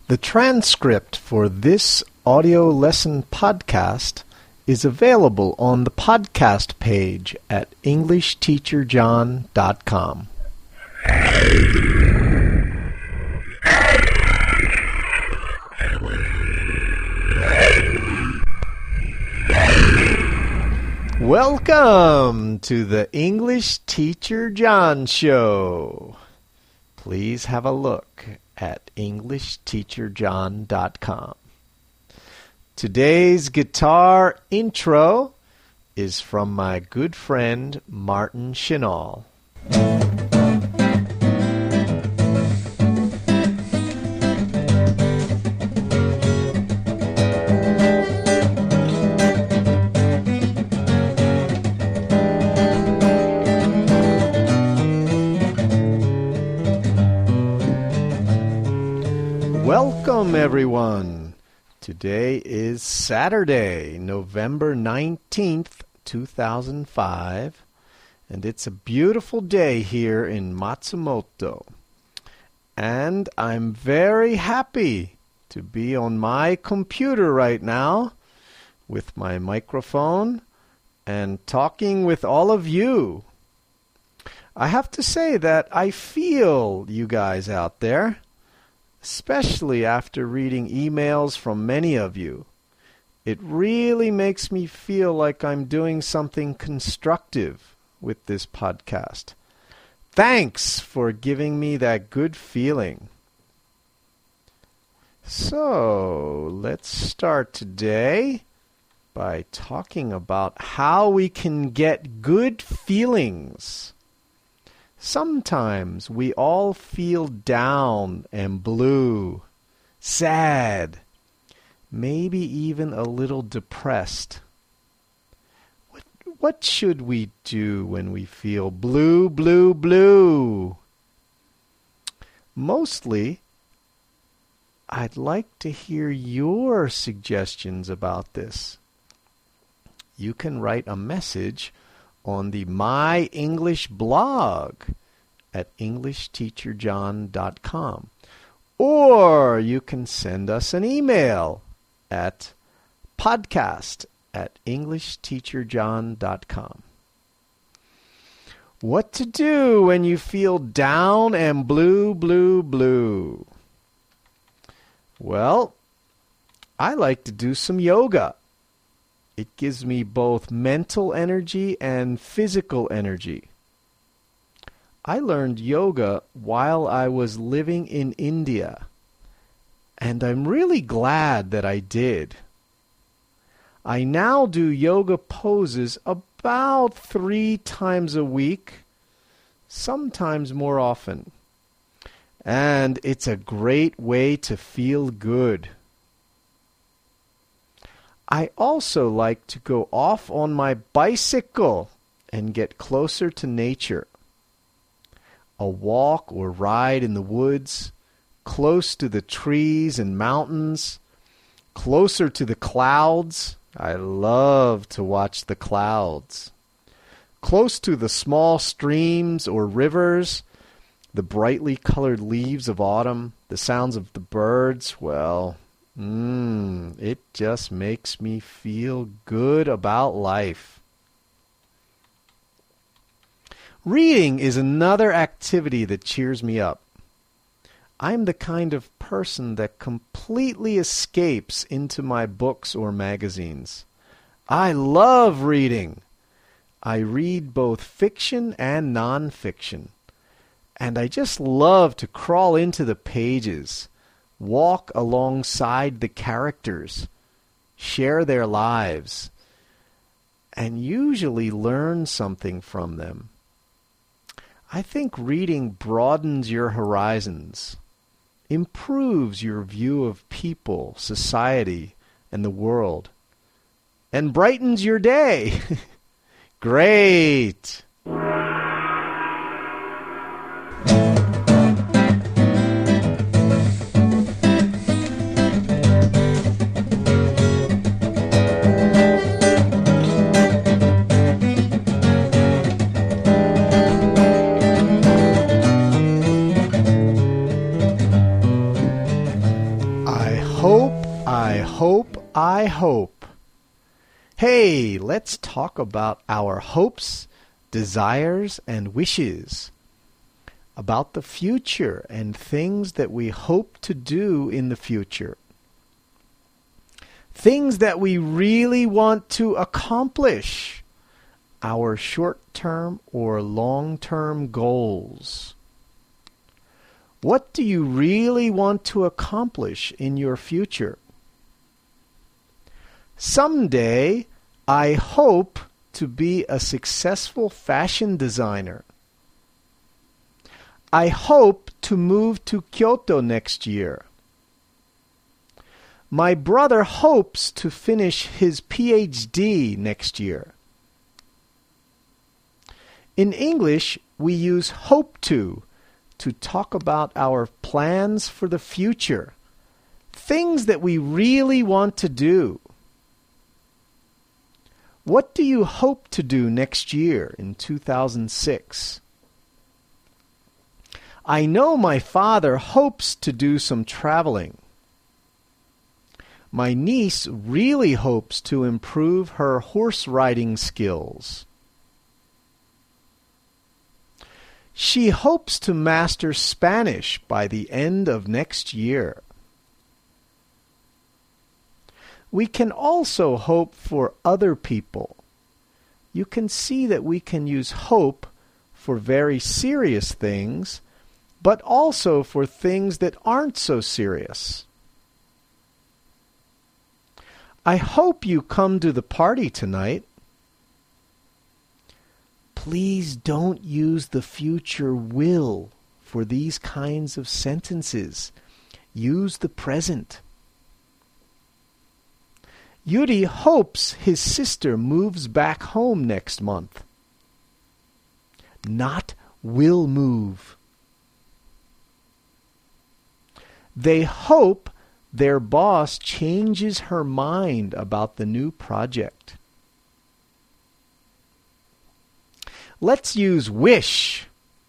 The transcript for this audio lesson podcast is available on the podcast page at EnglishTeacherJohn.com. Welcome to the English Teacher John Show. Please have a look at EnglishTeacherJohn.com. Today's guitar intro is from my good friend Martin Chenal. Welcome, everyone. Today is Saturday, November 19th, 2005, and it's a beautiful day here in Matsumoto. And I'm very happy to be on my computer right now with my microphone and talking with all of you. I have to say that I feel you guys out there, especially after reading emails from many of you. It really makes me feel like I'm doing something constructive with this podcast. Thanks for giving me that good feeling. So, let's start today by talking about how we can get good feelings. Sometimes we all feel down and blue, sad, maybe even a little depressed. What should we do when we feel blue, blue, blue? Mostly, I'd like to hear your suggestions about this. You can write a message on the My English blog at EnglishTeacherJohn.com. Or you can send us an email at podcast@EnglishTeacherJohn.com. What to do when you feel down and blue, blue, blue? Well, I like to do some yoga. It gives me both mental energy and physical energy. I learned yoga while I was living in India, and I'm really glad that I did. I now do yoga poses about 3 times a week, sometimes more often. And it's a great way to feel good. I also like to go off on my bicycle and get closer to nature. A walk or ride in the woods, close to the trees and mountains, closer to the clouds. I love to watch the clouds. Close to the small streams or rivers, the brightly colored leaves of autumn, the sounds of the birds, well, it just makes me feel good about life. Reading is another activity that cheers me up. I'm the kind of person that completely escapes into my books or magazines. I love reading. I read both fiction and nonfiction. And I just love to crawl into the pages, walk alongside the characters, share their lives, and usually learn something from them. I think reading broadens your horizons, improves your view of people, society, and the world, and brightens your day. Great! hope, I hope, I hope. Hey, let's talk about our hopes, desires, and wishes. About the future and things that we hope to do in the future. Things that we really want to accomplish. Our short-term or long-term goals. What do you really want to accomplish in your future? Someday, I hope to be a successful fashion designer. I hope to move to Kyoto next year. My brother hopes to finish his PhD next year. In English, we use hope to talk about our plans for the future, things that we really want to do. What do you hope to do next year in 2006? I know my father hopes to do some traveling. My niece really hopes to improve her horse riding skills. She hopes to master Spanish by the end of next year. We can also hope for other people. You can see that we can use hope for very serious things, but also for things that aren't so serious. I hope you come to the party tonight. Please don't use the future will for these kinds of sentences. Use the present. Yuri hopes his sister moves back home next month. Not will move. They hope their boss changes her mind about the new project. Let's use wish.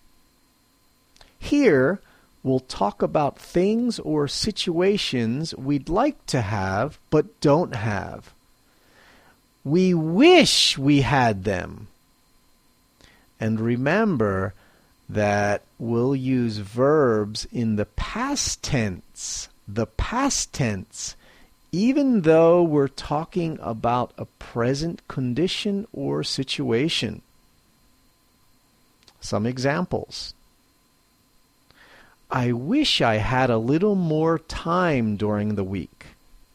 Here, we'll talk about things or situations we'd like to have but don't have. We wish we had them. And remember that we'll use verbs in the past tense. The past tense, even though we're talking about a present condition or situation. Some examples. I wish I had a little more time during the week.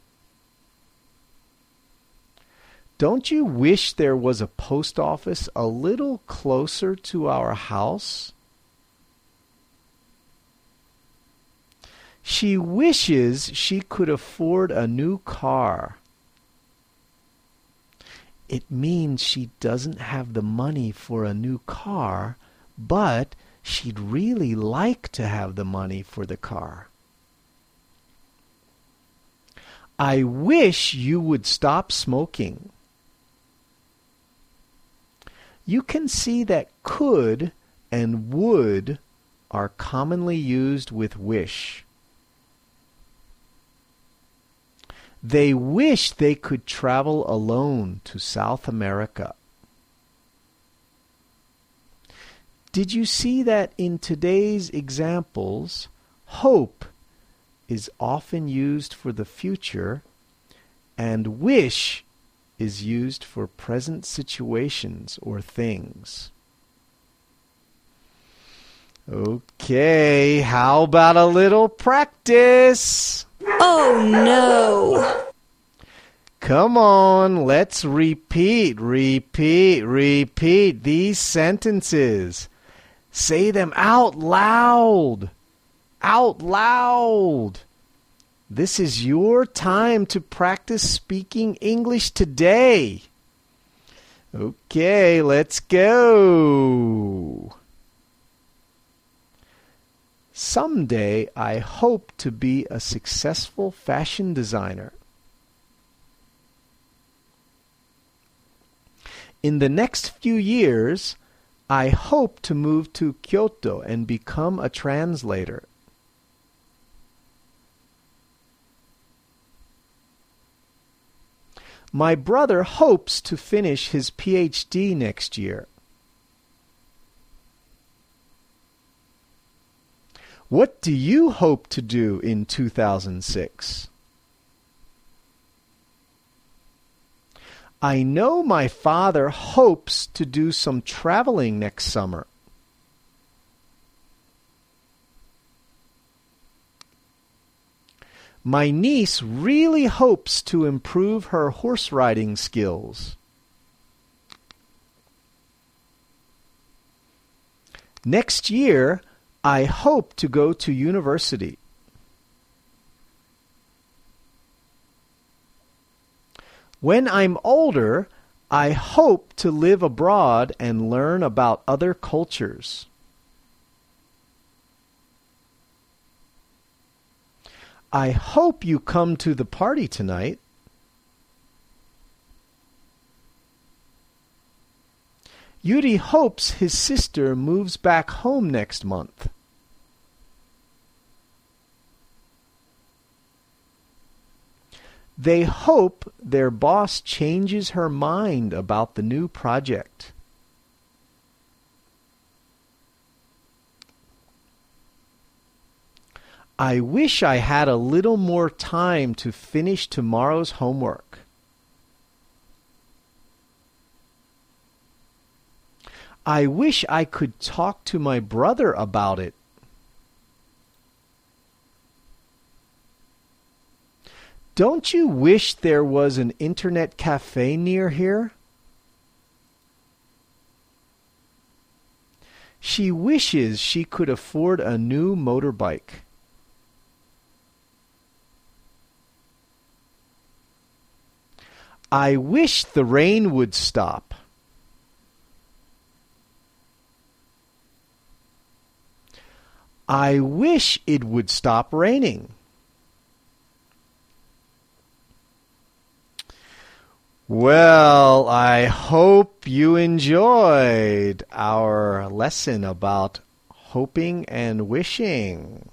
Don't you wish there was a post office a little closer to our house? She wishes she could afford a new car. It means she doesn't have the money for a new car, but she'd really like to have the money for the car. I wish you would stop smoking. You can see that could and would are commonly used with wish. They wish they could travel alone to South America. Did you see that in today's examples, hope is often used for the future and wish is used for present situations or things? Okay, how about a little practice? Oh no! Come on, let's repeat these sentences. Say them out loud. Out loud. This is your time to practice speaking English today. Okay, let's go. Someday I hope to be a successful fashion designer. In the next few years, I hope to move to Kyoto and become a translator. My brother hopes to finish his PhD next year. What do you hope to do in 2006? I know my father hopes to do some traveling next summer. My niece really hopes to improve her horse riding skills. Next year, I hope to go to university. When I'm older, I hope to live abroad and learn about other cultures. I hope you come to the party tonight. Yuri hopes his sister moves back home next month. They hope their boss changes her mind about the new project. I wish I had a little more time to finish tomorrow's homework. I wish I could talk to my brother about it. Don't you wish there was an internet cafe near here? She wishes she could afford a new motorbike. I wish the rain would stop. I wish it would stop raining. Well, I hope you enjoyed our lesson about hoping and wishing.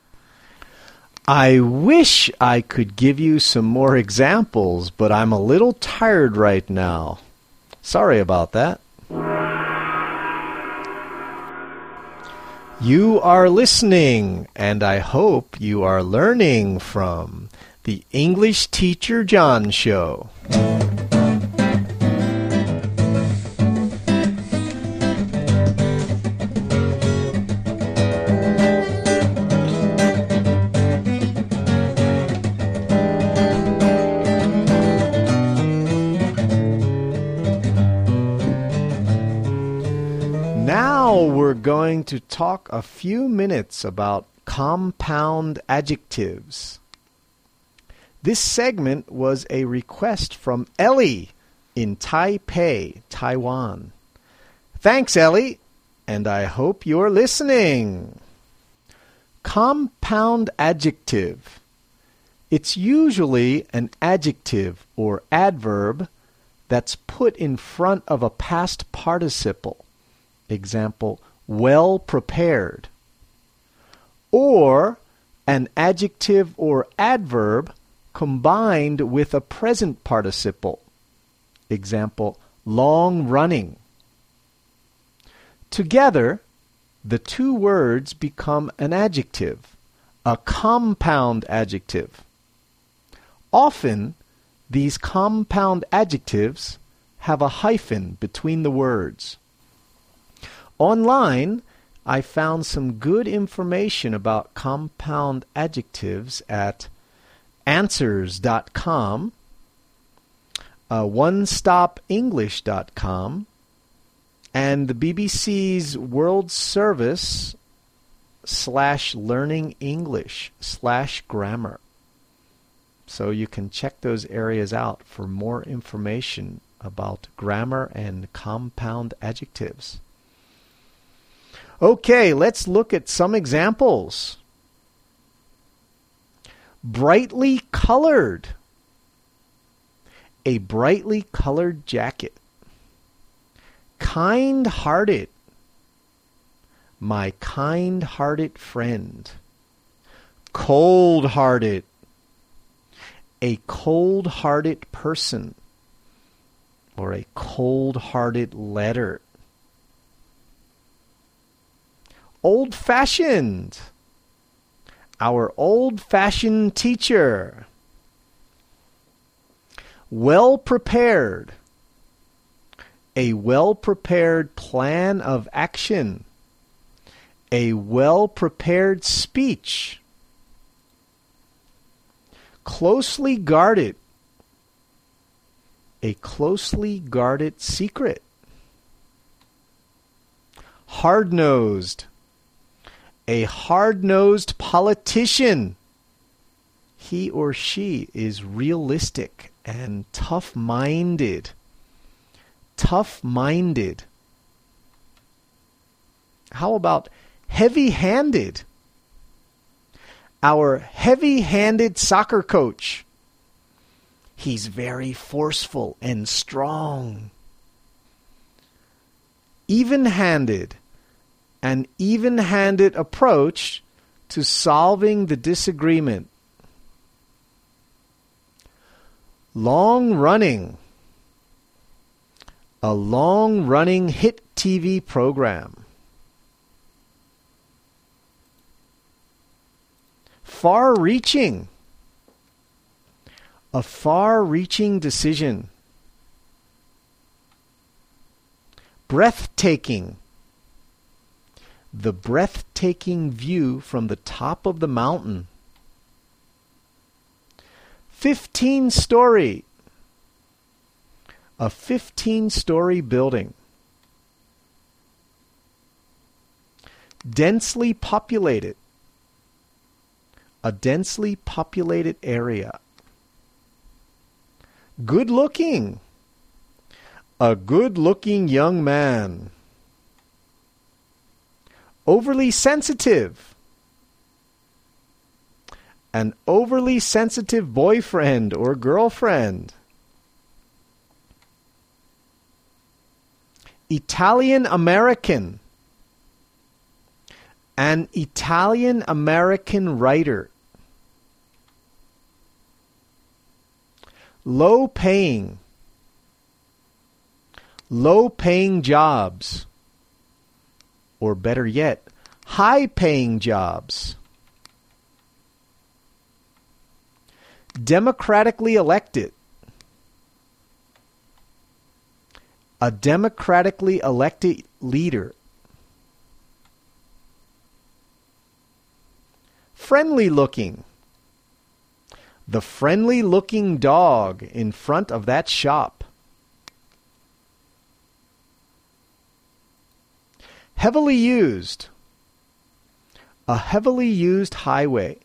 I wish I could give you some more examples, but I'm a little tired right now. Sorry about that. You are listening, and I hope you are learning from the English Teacher John Show. Now we're going to talk a few minutes about compound adjectives. This segment was a request from Ellie in Taipei, Taiwan. Thanks, Ellie, and I hope you're listening. Compound adjective. It's usually an adjective or adverb that's put in front of a past participle. Example, well prepared. Or an adjective or adverb combined with a present participle. Example, long running. Together, the two words become an adjective, a compound adjective. Often, these compound adjectives have a hyphen between the words. Online, I found some good information about compound adjectives at answers.com, onestopenglish.com, and the BBC's World Service /Learning English /grammar. So you can check those areas out for more information about grammar and compound adjectives. Okay, let's look at some examples. Brightly colored. A brightly colored jacket. Kind-hearted. My kind-hearted friend. Cold-hearted. A cold-hearted person. or a cold-hearted letter. Old-fashioned. Our old-fashioned teacher. Well-prepared. A well-prepared plan of action. A well-prepared speech. Closely guarded. A closely guarded secret. Hard-nosed. A hard-nosed politician. He or she is realistic and tough-minded. Tough-minded. How about heavy-handed? Our heavy-handed soccer coach. He's very forceful and strong. Even-handed. An even-handed approach to solving the disagreement. Long-running. A long-running hit TV program. Far-reaching. A far-reaching decision. Breathtaking. The breathtaking view from the top of the mountain. 15-story. A 15-story building. Densely populated. A densely populated area. Good-looking. A good-looking young man. Overly sensitive. An overly sensitive boyfriend or girlfriend. Italian-American. An Italian-American writer. Low-paying. Low-paying jobs. Or better yet, high-paying jobs. Democratically elected. A democratically elected leader. Friendly-looking. The friendly-looking dog in front of that shop. Heavily used. A heavily used highway.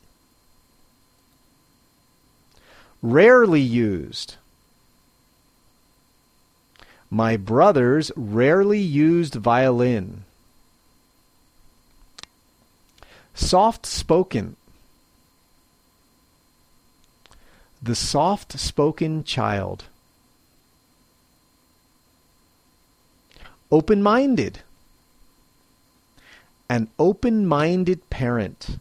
Rarely used. My brother's rarely used violin. Soft-spoken. The soft-spoken child. Open-minded. An open-minded parent.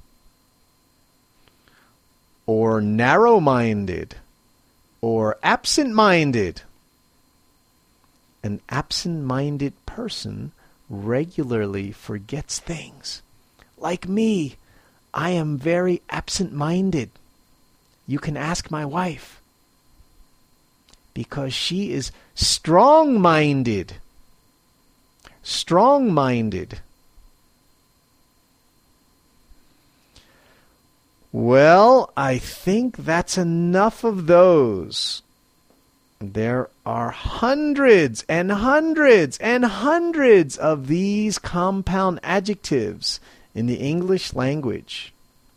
Or narrow-minded. Or absent-minded. An absent-minded person regularly forgets things. Like me, I am very absent-minded. You can ask my wife. Because she is strong-minded. Strong-minded. Well, I think that's enough of those. There are hundreds and hundreds and hundreds of these compound adjectives in the English language.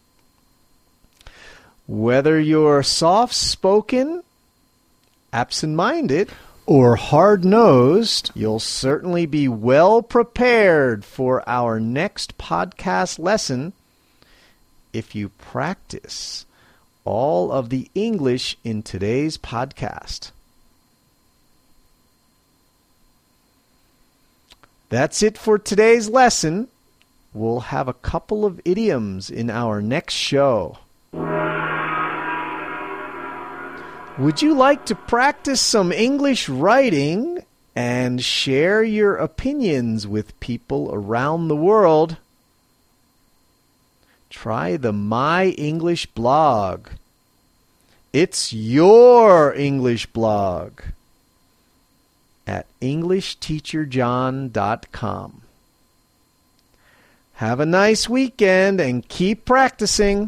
Whether you're soft-spoken, absent-minded, or hard-nosed, you'll certainly be well prepared for our next podcast lesson if you practice all of the English in today's podcast. That's it for today's lesson. We'll have a couple of idioms in our next show. Would you like to practice some English writing and share your opinions with people around the world? Try the My English blog. It's your English blog at EnglishTeacherJohn.com. Have a nice weekend and keep practicing.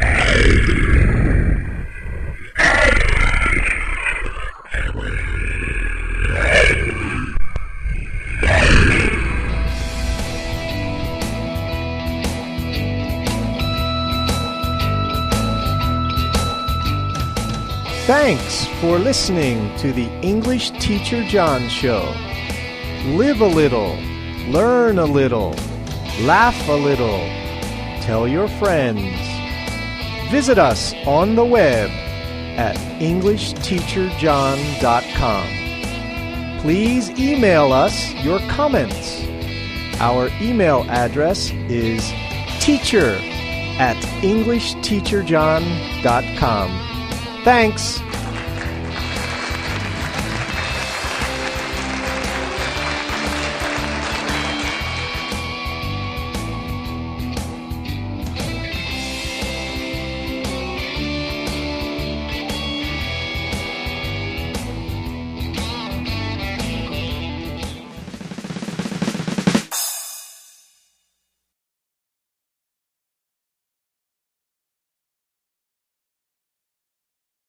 Thanks for listening to the English Teacher John Show. Live a little, learn a little, laugh a little, tell your friends. Visit us on the web at EnglishTeacherJohn.com. Please email us your comments. Our email address is teacher@EnglishTeacherJohn.com. Thanks.